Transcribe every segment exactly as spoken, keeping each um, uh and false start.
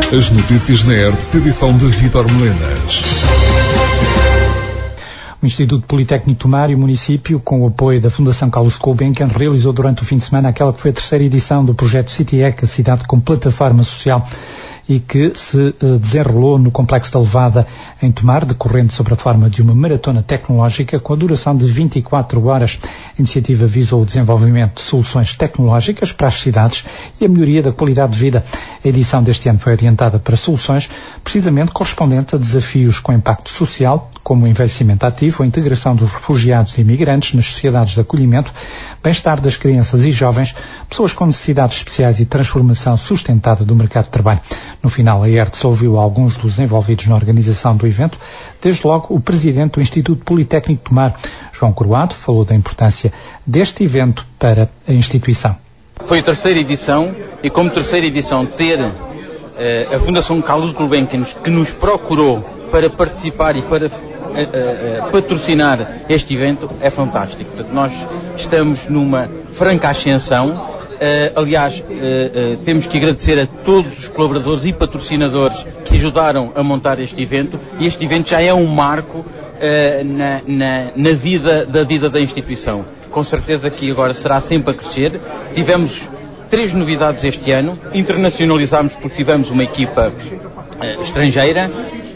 As notícias na R T P, edição de Vítor Melenas. O Instituto Politécnico de Tomar e o município, com o apoio da Fundação Carlos Gulbenkian, realizou durante o fim de semana aquela que foi a terceira edição do projeto CityEC, a cidade com plataforma social, e que se desenrolou no Complexo da Levada em Tomar, decorrendo sobre a forma de uma maratona tecnológica com a duração de vinte e quatro horas. A iniciativa visou o desenvolvimento de soluções tecnológicas para as cidades e a melhoria da qualidade de vida. A edição deste ano foi orientada para soluções precisamente correspondentes a desafios com impacto social, como o envelhecimento ativo, a integração dos refugiados e imigrantes nas sociedades de acolhimento, bem-estar das crianças e jovens, pessoas com necessidades especiais e transformação sustentada do mercado de trabalho. No final, a E R T S ouviu alguns dos envolvidos na organização do evento, desde logo o presidente do Instituto Politécnico de Tomar, João Croado, falou da importância deste evento para a instituição. Foi a terceira edição e, como terceira edição, ter eh, a Fundação Carlos Gulbenkian, que nos procurou para participar e para eh, eh, patrocinar este evento, é fantástico. Portanto, nós estamos numa franca ascensão. Uh, aliás, uh, uh, temos que agradecer a todos os colaboradores e patrocinadores que ajudaram a montar este evento, e este evento já é um marco uh, na, na, na vida, da vida da instituição. Com certeza que agora será sempre a crescer. Tivemos três novidades este ano, internacionalizámos porque tivemos uma equipa uh, estrangeira.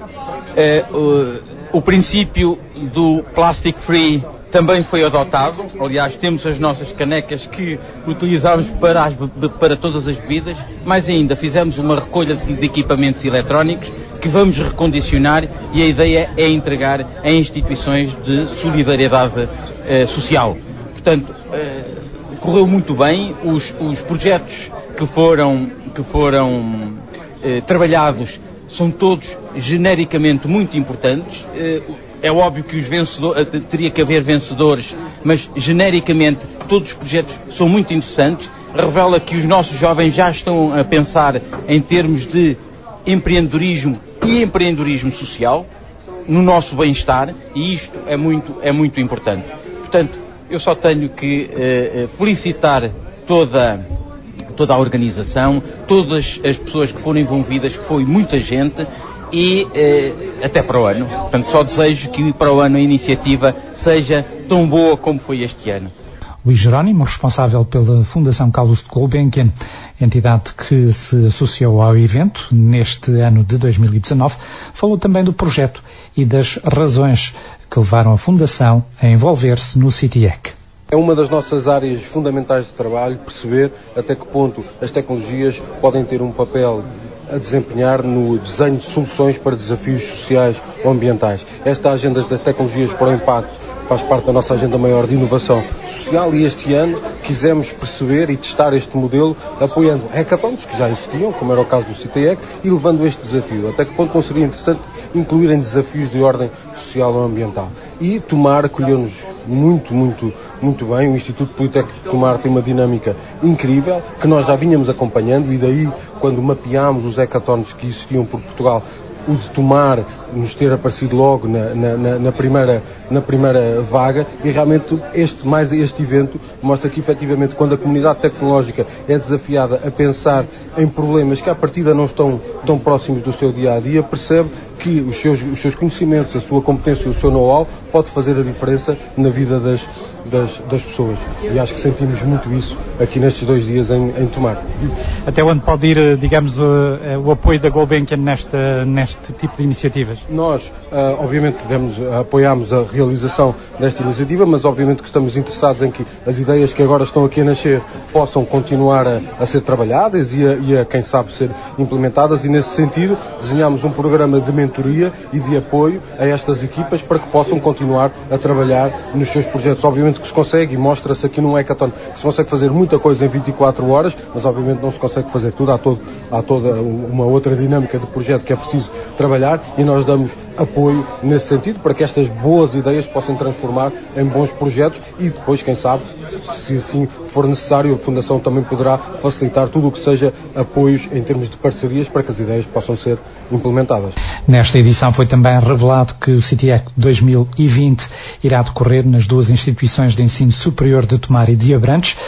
Uh, uh, o princípio do Plastic Free também foi adotado. Aliás, temos as nossas canecas que utilizamos para, as, para todas as bebidas. Mais ainda, fizemos uma recolha de equipamentos eletrónicos que vamos recondicionar, e a ideia é entregar a instituições de solidariedade eh, social. Portanto, eh, correu muito bem. Os, os projetos que foram, que foram eh, trabalhados são todos genericamente muito importantes. Eh, É óbvio que os vencedores, teria que haver vencedores, mas genericamente todos os projetos são muito interessantes. Revela que os nossos jovens já estão a pensar em termos de empreendedorismo e empreendedorismo social no nosso bem-estar, e isto é muito, é muito importante. Portanto, eu só tenho que eh, felicitar toda, toda a organização, todas as pessoas que foram envolvidas, que foi muita gente. E eh, até para o ano. Portanto, só desejo que para o ano a iniciativa seja tão boa como foi este ano. Luís Jerónimo, responsável pela Fundação Carlos Gulbenkian, entidade que se associou ao evento neste ano de dois mil e dezanove, falou também do projeto e das razões que levaram a Fundação a envolver-se no CityEC. É uma das nossas áreas fundamentais de trabalho, perceber até que ponto as tecnologias podem ter um papel a desempenhar no desenho de soluções para desafios sociais ou ambientais. Esta agenda das tecnologias para o impacto faz parte da nossa agenda maior de inovação social, e este ano quisemos perceber e testar este modelo apoiando hackathons que já existiam, como era o caso do CityEC, e levando este desafio. Até que ponto não seria interessante incluírem desafios de ordem social ou ambiental? E Tomar acolheu-nos muito, muito, muito bem. O Instituto Politécnico de Tomar tem uma dinâmica incrível, que nós já vínhamos acompanhando, e daí, quando mapeámos os hackathons que existiam por Portugal, o de Tomar nos ter aparecido logo na, na, na, primeira, na primeira vaga, e realmente este, mais este evento mostra que efetivamente quando a comunidade tecnológica é desafiada a pensar em problemas que à partida não estão tão próximos do seu dia-a-dia, percebe que os seus, os seus conhecimentos, a sua competência, o seu know-how pode fazer a diferença na vida das, das, das pessoas. E acho que sentimos muito isso aqui nestes dois dias em, em Tomar. Até onde pode ir, digamos, o, o apoio da Gulbenkian nesta, neste tipo de iniciativas? Nós, uh, obviamente, devemos, uh, apoiamos a realização desta iniciativa, mas obviamente que estamos interessados em que as ideias que agora estão aqui a nascer possam continuar a, a ser trabalhadas e a, e a, quem sabe, ser implementadas, e nesse sentido desenhamos um programa de mentoria e de apoio a estas equipas para que possam continuar a trabalhar nos seus projetos. Obviamente que se consegue, e mostra-se aqui num hackathon, que se consegue fazer muita coisa em vinte e quatro horas, mas obviamente não se consegue fazer tudo. Há, todo, há toda uma outra dinâmica de projeto que é preciso trabalhar, e nós damos apoio nesse sentido para que estas boas ideias possam transformar em bons projetos, e depois, quem sabe, se assim for necessário, a Fundação também poderá facilitar tudo o que seja apoios em termos de parcerias para que as ideias possam ser implementadas. Nesta edição foi também revelado que o CityEC dois mil e vinte irá decorrer nas duas instituições de ensino superior de Tomar e de Abrantes.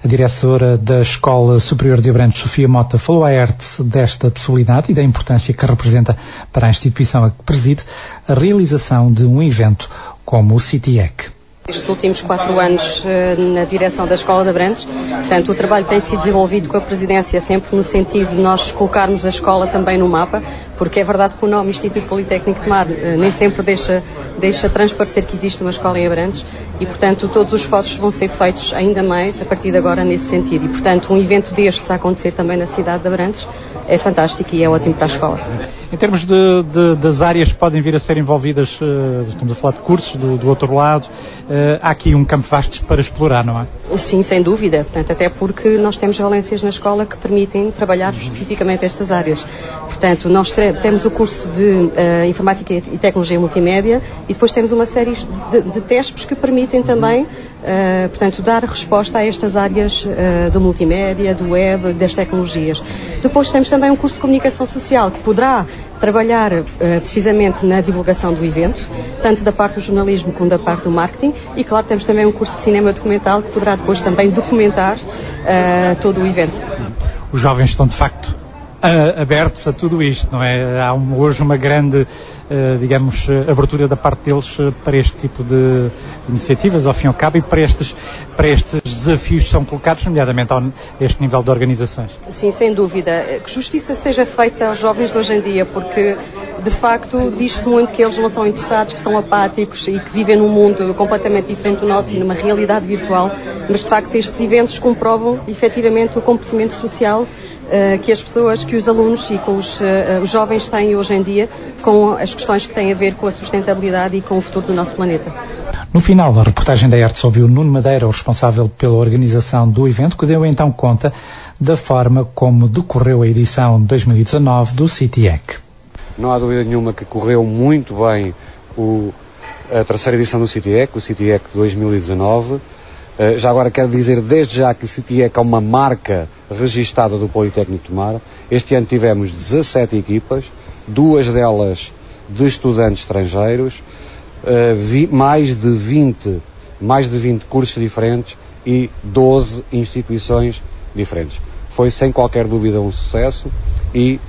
A diretora da Escola Superior de Abrantes, Sofia Mota, falou à E R T desta possibilidade e da importância que representa para a instituição a que preside a realização de um evento como o CityEC. Estes últimos quatro anos na direção da Escola de Abrantes, portanto o trabalho tem sido desenvolvido com a Presidência sempre no sentido de nós colocarmos a escola também no mapa, porque é verdade que o nome Instituto Politécnico de Tomar nem sempre deixa, deixa transparecer que existe uma escola em Abrantes e, portanto, todos os esforços vão ser feitos ainda mais a partir de agora nesse sentido. E, portanto, um evento destes a acontecer também na cidade de Abrantes é fantástico e é ótimo para a escola. Em termos de, de, das áreas que podem vir a ser envolvidas, uh, estamos a falar de cursos, do, do outro lado, uh, há aqui um campo vasto para explorar, não é? Sim, sem dúvida, portanto, até porque nós temos valências na escola que permitem trabalhar especificamente estas áreas. Portanto, nós temos o curso de uh, Informática e Tecnologia Multimédia e depois temos uma série de, de testes que permitem também, uh, portanto, dar resposta a estas áreas uh, do multimédia, do web, das tecnologias. Depois temos também um curso de Comunicação Social que poderá trabalhar uh, precisamente na divulgação do evento, tanto da parte do jornalismo como da parte do marketing, e claro, temos também um curso de Cinema Documental que poderá depois também documentar uh, todo o evento. Os jovens estão de facto uh, abertos a tudo isto, não é? Há um, hoje uma grande, uh, digamos, uh, abertura da parte deles uh, para este tipo de iniciativas, ao fim e ao cabo, e para estes, para estes desafios que são colocados, nomeadamente a este nível de organizações. Sim, sem dúvida. Que justiça seja feita aos jovens de hoje em dia, porque, de facto, diz-se muito que eles não são interessados, que são apáticos e que vivem num mundo completamente diferente do nosso e numa realidade virtual, mas, de facto, estes eventos comprovam, efetivamente, o comportamento social Uh, que as pessoas, que os alunos e com os, uh, os jovens têm hoje em dia com as questões que têm a ver com a sustentabilidade e com o futuro do nosso planeta. No final, a reportagem da E R T ouviu Nuno Madeira, o responsável pela organização do evento, que deu então conta da forma como decorreu a edição de dois mil e dezanove do CityEC. Não há dúvida nenhuma que correu muito bem o, a terceira edição do CityEC, o CityEC dois mil e dezanove. Uh, já agora quero dizer desde já que o CityEC é uma marca registada do Politécnico de Tomar. Este ano tivemos dezassete equipas, duas delas de estudantes estrangeiros, uh, vi, mais de vinte, mais de vinte cursos diferentes e doze instituições diferentes. Foi sem qualquer dúvida um sucesso e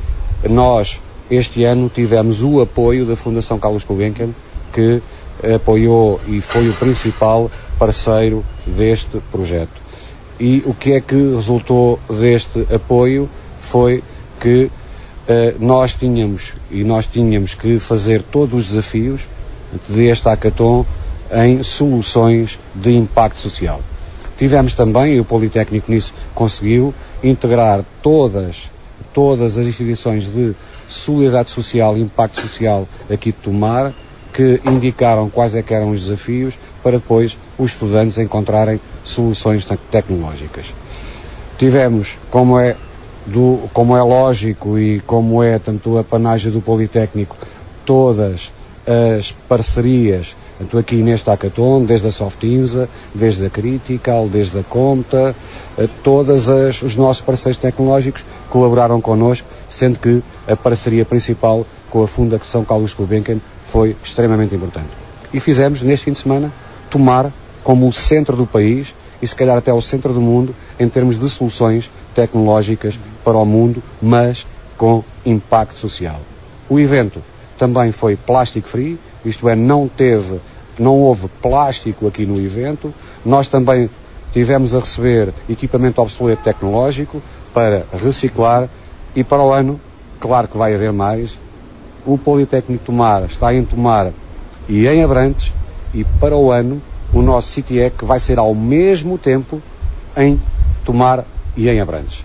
nós este ano tivemos o apoio da Fundação Carlos Gulbenkian, que apoiou e foi o principal parceiro deste projeto. E o que é que resultou deste apoio foi que uh, nós tínhamos e nós tínhamos que fazer todos os desafios deste hackathon em soluções de impacto social. Tivemos também, e o Politécnico nisso conseguiu, integrar todas, todas as instituições de solidariedade social e impacto social aqui de Tomar, que indicaram quais é que eram os desafios para depois os estudantes encontrarem soluções tecnológicas. Tivemos, como é, do, como é lógico e como é tanto a panagem do Politécnico, todas as parcerias, tanto aqui neste hackathon, desde a Softinsa, desde a Critical, desde a Comta, todos os nossos parceiros tecnológicos colaboraram connosco, sendo que a parceria principal com a Fundação Carlos Gulbenkian foi extremamente importante. E fizemos, neste fim de semana, Tomar como o centro do país e se calhar até o centro do mundo em termos de soluções tecnológicas para o mundo, mas com impacto social. O evento também foi plastic free, isto é, não teve, não houve plástico aqui no evento. Nós também tivemos a receber equipamento obsoleto tecnológico para reciclar e para o ano, claro que vai haver mais. O Politécnico de Tomar está em Tomar e em Abrantes, e para o ano o nosso CityEC vai ser ao mesmo tempo em Tomar e em Abrantes.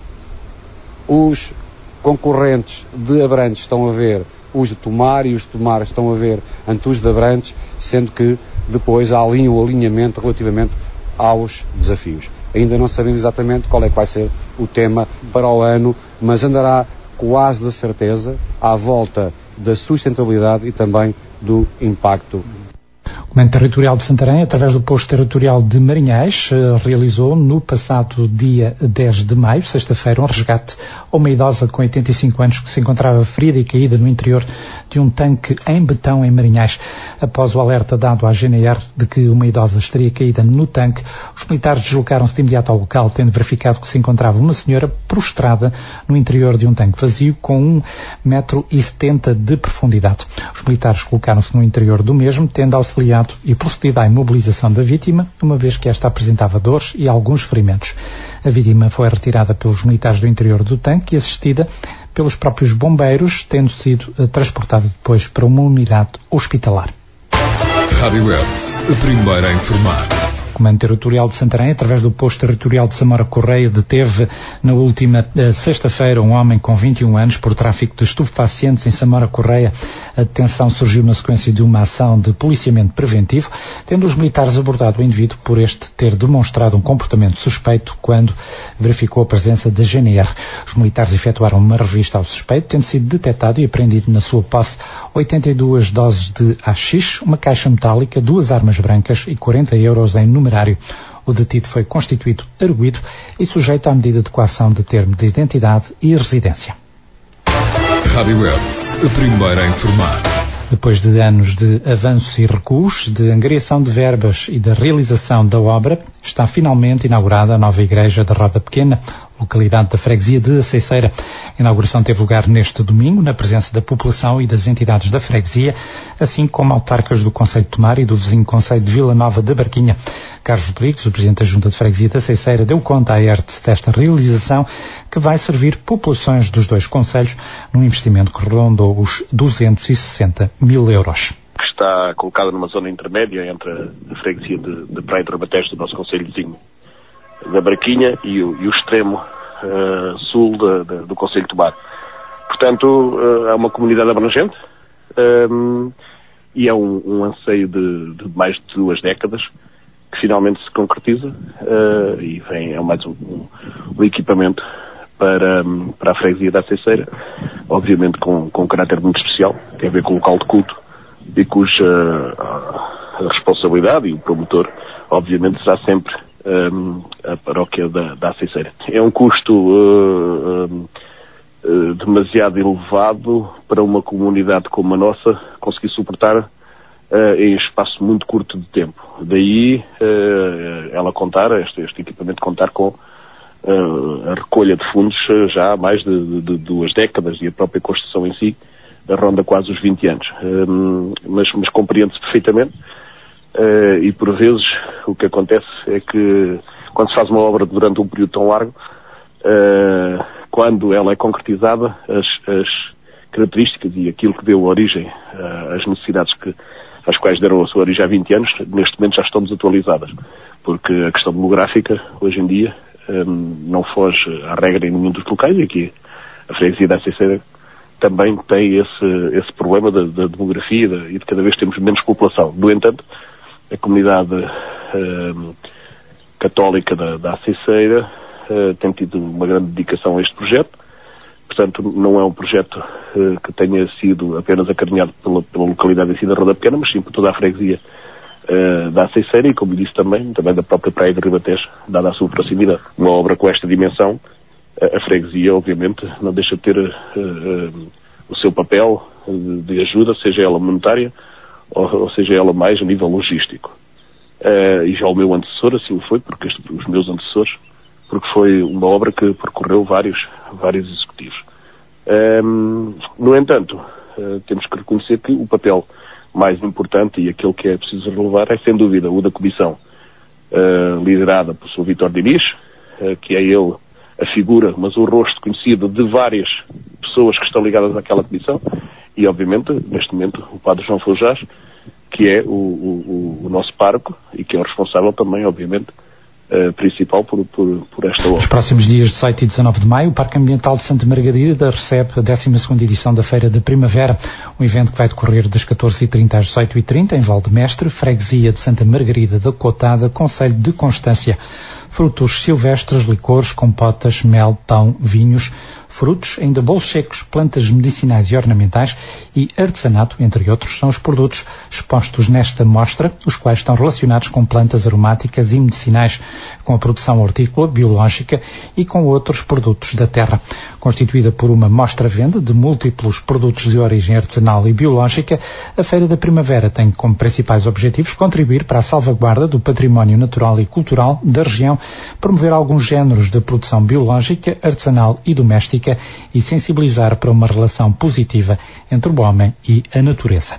Os concorrentes de Abrantes estão a ver os de Tomar e os de Tomar estão a ver ante os de Abrantes, sendo que depois há ali um alinhamento relativamente aos desafios. Ainda não sabemos exatamente qual é que vai ser o tema para o ano, mas andará quase de certeza à volta da sustentabilidade e também do impacto. O Comando Territorial de Santarém, através do Posto Territorial de Marinhais, realizou no passado dia dez de maio, sexta-feira, um resgate a uma idosa com oitenta e cinco anos que se encontrava ferida e caída no interior de um tanque em betão em Marinhais. Após o alerta dado à G N R de que uma idosa estaria caída no tanque, os militares deslocaram-se de imediato ao local, tendo verificado que se encontrava uma senhora prostrada no interior de um tanque vazio com um metro e setenta de profundidade. Os militares colocaram-se no interior do mesmo, tendo auxiliado e procedido à imobilização da vítima, uma vez que esta apresentava dores e alguns ferimentos. A vítima foi retirada pelos militares do interior do tanque e assistida pelos próprios bombeiros, tendo sido transportada depois para uma unidade hospitalar. Rádio Web, a primeira a informar. O Comando Territorial de Santarém, através do Posto Territorial de Samora Correia, deteve na última uh, sexta-feira um homem com vinte e um anos por tráfico de estupefacientes em Samora Correia. A detenção surgiu na sequência de uma ação de policiamento preventivo, tendo os militares abordado o indivíduo por este ter demonstrado um comportamento suspeito quando verificou a presença da G N R. Os militares efetuaram uma revista ao suspeito, tendo sido detectado e apreendido na sua posse oitenta e duas doses de haxixe, uma caixa metálica, duas armas brancas e quarenta euros em numerário. O detido foi constituído arguido e sujeito à medida de coação de termo de identidade e residência. Rádio Web, a primeira a informar. Depois de anos de avanços e recuos, de angariação de verbas e da realização da obra, está finalmente inaugurada a nova igreja da Roda Pequena, localidade da freguesia de Aceiceira. A inauguração teve lugar neste domingo, na presença da população e das entidades da freguesia, assim como autarcas do concelho de Tomar e do vizinho concelho de Vila Nova da Barquinha. Carlos Rodrigues, o presidente da Junta de Freguesia de Aceiceira, deu conta à E R T desta realização, que vai servir populações dos dois concelhos, num investimento que rondou os duzentos e sessenta mil euros. Que está colocada numa zona intermédia entre a freguesia de, de Praia de Ribatejo, do nosso concelho vizinho da Barquinha, e o, e o extremo uh, sul de, de, do concelho de Tomar. Portanto, uh, é uma comunidade abrangente um, e é um, um anseio de, de mais de duas décadas que finalmente se concretiza uh, e vem, é mais um, um, um equipamento para, um, para a freguesia da Aceiceira, obviamente com, com um caráter muito especial, tem a ver com o local de culto e cuja uh, a responsabilidade e o promotor, obviamente, será sempre um, a paróquia da, da Aceiceira. É um custo uh, uh, uh, demasiado elevado para uma comunidade como a nossa conseguir suportar Uh, em espaço muito curto de tempo. Daí uh, ela contar, este, este equipamento contar com uh, a recolha de fundos uh, já há mais de, de, de duas décadas e a própria construção em si ronda quase os vinte anos. Um, mas mas compreende-se perfeitamente uh, e por vezes o que acontece é que quando se faz uma obra durante um período tão largo, uh, quando ela é concretizada, as, as características e aquilo que deu origem uh, às necessidades que às quais deram a sua origem há vinte anos, neste momento já estão desatualizadas, porque a questão demográfica, hoje em dia, um, não foge à regra em nenhum dos locais, e aqui a freguesia da Aceiceira também tem esse, esse problema da, da demografia e de, e de cada vez temos menos população. No entanto, a comunidade um, católica da, da Aceiceira uh, tem tido uma grande dedicação a este projeto. Portanto, não é um projeto uh, que tenha sido apenas acarinhado pela, pela localidade em si da Roda Pequena, mas sim por toda a freguesia uh, da Aceiceira e, como disse também, também da própria Praia de Ribatejo, dada a sua proximidade. Uma obra com esta dimensão, uh, a freguesia, obviamente, não deixa de ter uh, uh, o seu papel uh, de ajuda, seja ela monetária ou, ou seja ela mais a nível logístico. Uh, e já o meu antecessor assim foi, porque este, os meus antecessores, porque foi uma obra que percorreu vários, vários executivos. Um, no entanto, uh, temos que reconhecer que o papel mais importante e aquele que é preciso relevar é, sem dúvida, o da comissão uh, liderada por senhor Vítor Diniz, uh, que é ele a figura, mas o rosto conhecido de várias pessoas que estão ligadas àquela comissão, e, obviamente, neste momento, o padre João Foujás, que é o, o, o nosso pároco e que é o responsável também, obviamente, Uh, principal por, por, por esta obra. Nos próximos dias dezoito e dezanove de maio, o Parque Ambiental de Santa Margarida recebe a décima segunda edição da Feira da Primavera, um evento que vai decorrer das catorze e trinta às dezoito e trinta em Valdemestre, freguesia de Santa Margarida da Cotada, concelho de Constância. Frutos silvestres, licores, compotas, mel, pão, vinhos, frutos, ainda bolos secos, plantas medicinais e ornamentais e artesanato, entre outros, são os produtos expostos nesta mostra, os quais estão relacionados com plantas aromáticas e medicinais, com a produção hortícola, biológica e com outros produtos da terra. Constituída por uma mostra-venda de múltiplos produtos de origem artesanal e biológica, a Feira da Primavera tem como principais objetivos contribuir para a salvaguarda do património natural e cultural da região, promover alguns géneros de produção biológica, artesanal e doméstica e sensibilizar para uma relação positiva entre o homem e a natureza.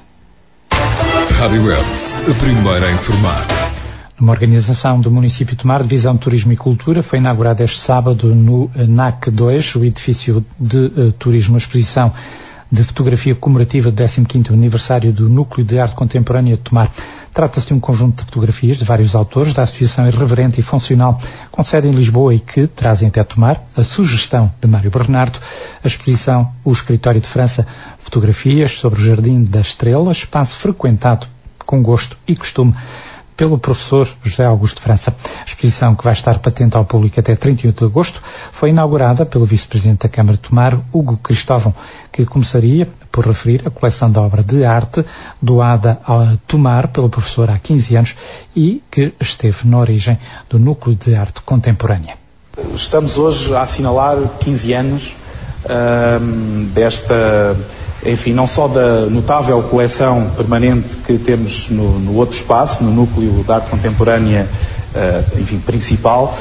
Rádio Web, a primeira a informar. Numa organização do município de Tomar, Divisão de Turismo e Cultura, foi inaugurado este sábado no N A C dois, o edifício de uh, turismo, a exposição de fotografia comemorativa do décimo quinto aniversário do Núcleo de Arte Contemporânea de Tomar. Trata-se de um conjunto de fotografias de vários autores da Associação Irreverente e Funcional, com sede em Lisboa e que trazem até Tomar a sugestão de Mário Bernardo. A exposição, o Escritório de França, fotografias sobre o Jardim da Estrela, espaço frequentado com gosto e costume pelo professor José Augusto França. A exposição, que vai estar patente ao público até trinta e um de agosto, foi inaugurada pelo vice-presidente da Câmara de Tomar, Hugo Cristóvão, que começaria por referir a coleção de obra de arte doada a Tomar pelo professor há quinze anos e que esteve na origem do Núcleo de Arte Contemporânea. Estamos hoje a assinalar quinze anos hum, desta... enfim, não só da notável coleção permanente que temos no, no outro espaço, no Núcleo de Arte Contemporânea, uh, enfim, principal,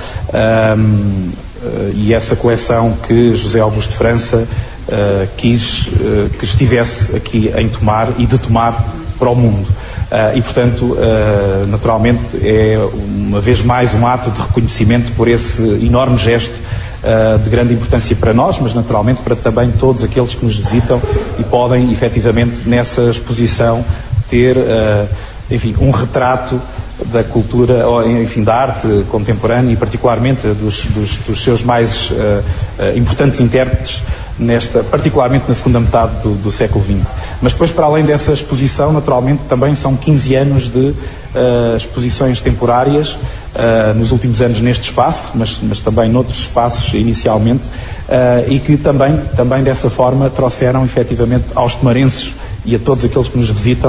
um, uh, e essa coleção que José Augusto França uh, quis uh, que estivesse aqui em Tomar e de Tomar para o mundo. Uh, e, portanto, uh, naturalmente, é uma vez mais um ato de reconhecimento por esse enorme gesto uh, de grande importância para nós, mas naturalmente para também todos aqueles que nos visitam e podem, efetivamente, nessa exposição ter, uh, enfim, um retrato da cultura, enfim, da arte contemporânea e particularmente dos, dos, dos seus mais uh, uh, importantes intérpretes, nesta, particularmente na segunda metade do, do século vinte. Mas depois, para além dessa exposição, naturalmente também são quinze anos de uh, exposições temporárias, uh, nos últimos anos neste espaço, mas, mas também noutros espaços inicialmente, uh, e que também, também dessa forma trouxeram efetivamente aos tomarenses e a todos aqueles que nos visitam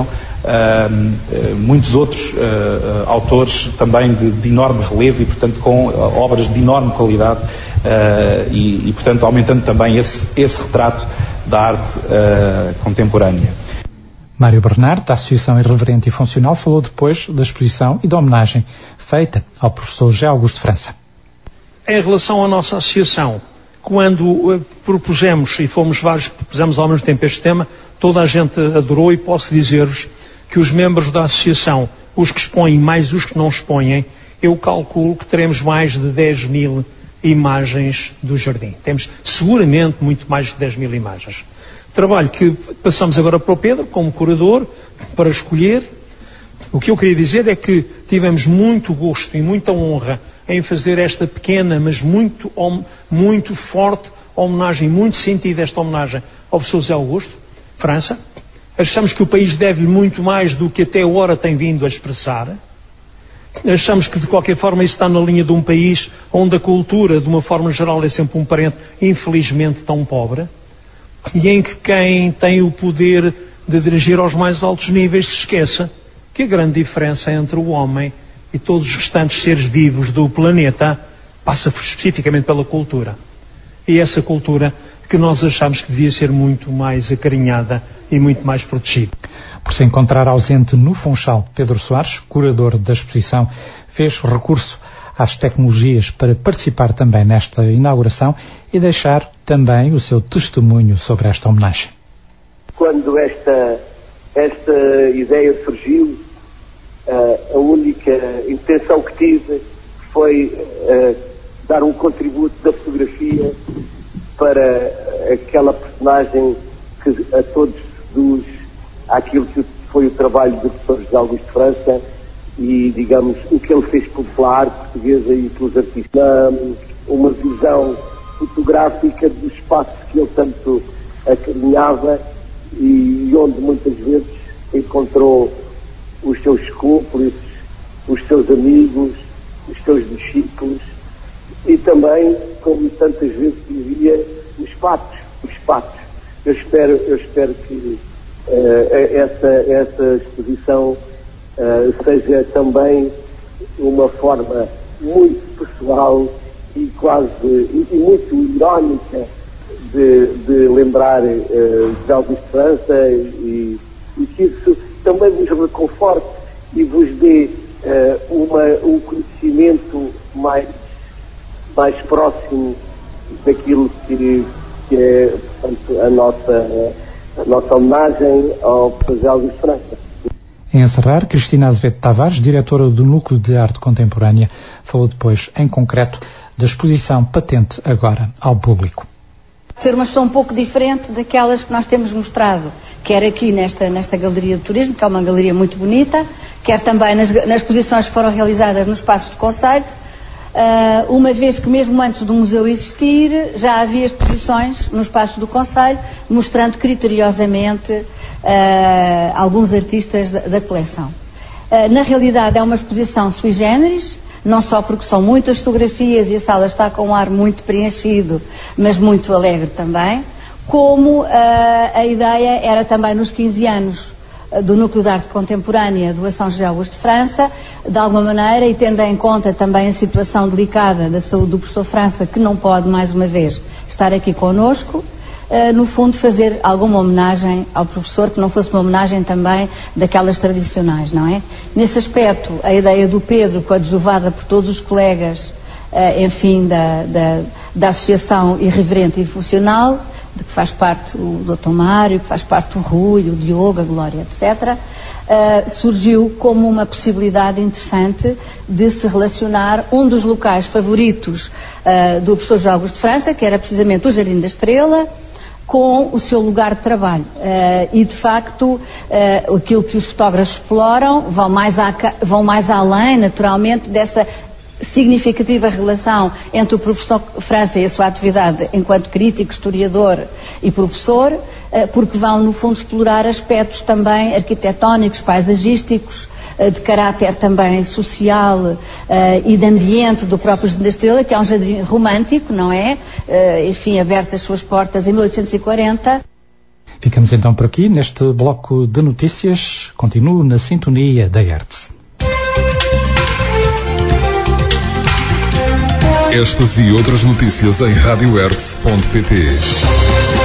uh, muitos outros uh, autores também de, de enorme relevo e, portanto, com uh, obras de enorme qualidade uh, e, e, portanto, aumentando também esse, esse retrato da arte uh, contemporânea. Mário Bernardo, da Associação Irreverente e Funcional, falou depois da exposição e da homenagem feita ao professor José Augusto França. Em relação à nossa associação, quando uh, propusemos, e fomos vários que propusemos ao mesmo tempo este tema, toda a gente adorou e posso dizer-vos que os membros da associação, os que expõem mais os que não expõem, eu calculo que teremos mais de dez mil imagens do jardim. Temos seguramente muito mais de dez mil imagens. Trabalho que passamos agora para o Pedro, como curador, para escolher. O que eu queria dizer é que tivemos muito gosto e muita honra em fazer esta pequena, mas muito, muito forte homenagem, muito sentido esta homenagem ao professor José Augusto França. Achamos que o país deve-lhe muito mais do que até agora tem vindo a expressar. Achamos que, de qualquer forma, isso está na linha de um país onde a cultura, de uma forma geral, é sempre um parente, infelizmente, tão pobre, e em que quem tem o poder de dirigir aos mais altos níveis se esqueça que a grande diferença entre o homem e todos os restantes seres vivos do planeta passa especificamente pela cultura. E essa cultura que nós achamos que devia ser muito mais acarinhada e muito mais protegida. Por se encontrar ausente no Funchal, Pedro Soares, curador da exposição, fez recurso às tecnologias para participar também nesta inauguração e deixar também o seu testemunho sobre esta homenagem. Quando esta, esta ideia surgiu, a única intenção que tive foi uh, dar um contributo da fotografia para aquela personagem que a todos seduz àquilo que foi o trabalho do professor José Augusto França e, digamos, o que ele fez pela arte portuguesa e pelos artistas. Uma visão fotográfica do espaço que ele tanto acarinhava e onde muitas vezes encontrou os seus cúmplices, os seus amigos, os seus discípulos e também, como tantas vezes dizia, os fatos, os fatos. Eu espero, eu espero que uh, essa, essa exposição uh, seja também uma forma muito pessoal e quase e, e muito irónica de, de lembrar uh, José Augusto de França e, e que isso também vos reconforte e vos dê uh, uma, um conhecimento mais, mais próximo daquilo que, que é, portanto, a nossa, a nossa homenagem ao José Augusto de França. Em encerrar, Cristina Azevedo Tavares, diretora do Núcleo de Arte Contemporânea, falou depois, em concreto, da exposição Patente Agora ao público. Ser uma exposição um pouco diferente daquelas que nós temos mostrado, quer aqui nesta, nesta Galeria de Turismo, que é uma galeria muito bonita, quer também nas, nas exposições que foram realizadas nos espaços do Conselho, uh, uma vez que mesmo antes do museu existir, já havia exposições nos espaços do Conselho, mostrando criteriosamente uh, alguns artistas da, da coleção. Uh, na realidade é uma exposição sui generis, não só porque são muitas fotografias e a sala está com um ar muito preenchido, mas muito alegre também, como uh, a ideia era também nos quinze anos uh, do Núcleo de Arte Contemporânea do São José Augusto de França, de alguma maneira, e tendo em conta também a situação delicada da saúde do professor França, que não pode, mais uma vez, estar aqui connosco, Uh, no fundo fazer alguma homenagem ao professor, que não fosse uma homenagem também daquelas tradicionais, não é? Nesse aspecto, a ideia do Pedro, coadjuvada por todos os colegas, uh, enfim, da, da, da Associação Irreverente e Funcional, de que faz parte o doutor Mário, que faz parte o Rui, o Diogo, a Glória, etcétera, uh, surgiu como uma possibilidade interessante de se relacionar um dos locais favoritos uh, do professor José Augusto de França, que era precisamente o Jardim da Estrela, com o seu lugar de trabalho. Uh, e, de facto, uh, aquilo que os fotógrafos exploram vão mais, a, vão mais além, naturalmente, dessa significativa relação entre o professor França e a sua atividade enquanto crítico, historiador e professor, uh, porque vão, no fundo, explorar aspectos também arquitetónicos, paisagísticos, de caráter também social uh, e de ambiente do próprio Jardim da Estrela, que é um jardim romântico, não é? Uh, enfim, aberto as suas portas em mil oitocentos e quarenta. Ficamos então por aqui, neste bloco de notícias. Continuo na sintonia da Hertz. Estas e outras notícias em rádio hertz ponto pt.